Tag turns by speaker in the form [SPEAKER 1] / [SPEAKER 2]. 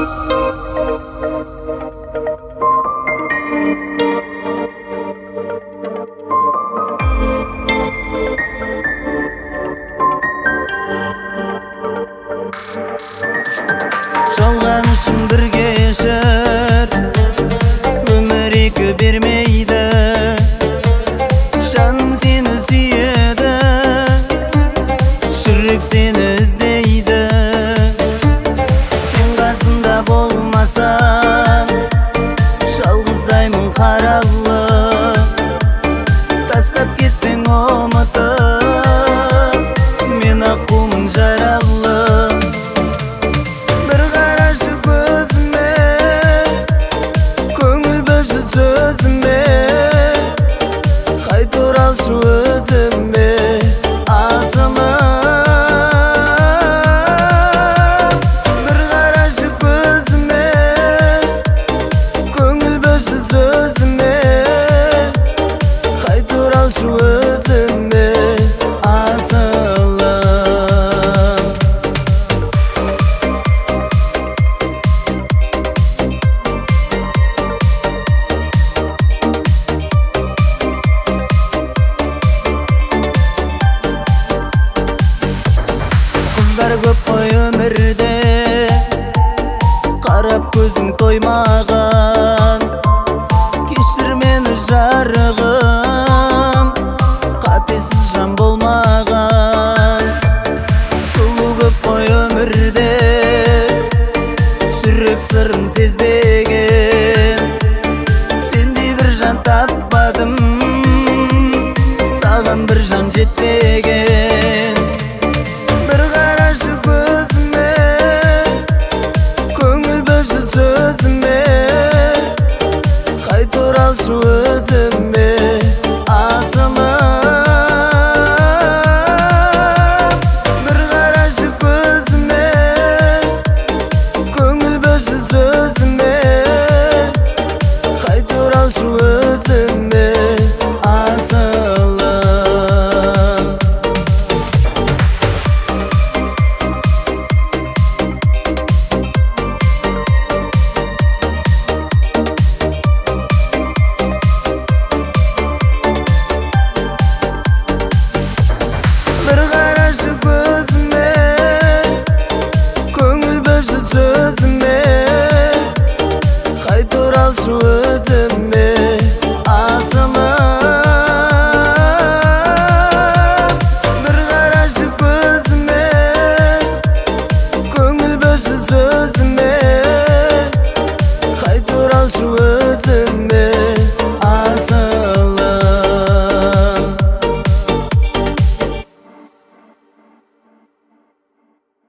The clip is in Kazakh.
[SPEAKER 1] Жалғанышың бір кешір, өмір екі бермейді. Жаным сені сүйеді, жүрек сені іздейді. Сен қасымда болмасаң, жалғыздаймын қаралы. Тастап кетсең ұмытып, мен аққумын жаралы. Өзіме асылым, бір қарашы көзіме, көңіл бөлші сөзіме, қайта оралшы өзіме асылым. Қыздар көп қой өмірде, қарап көзің тоймаған. Кешір мені жарығым, қатесіз жан болмаған. Сұлу көп қой өмірде, жүрек сырын сезбеген.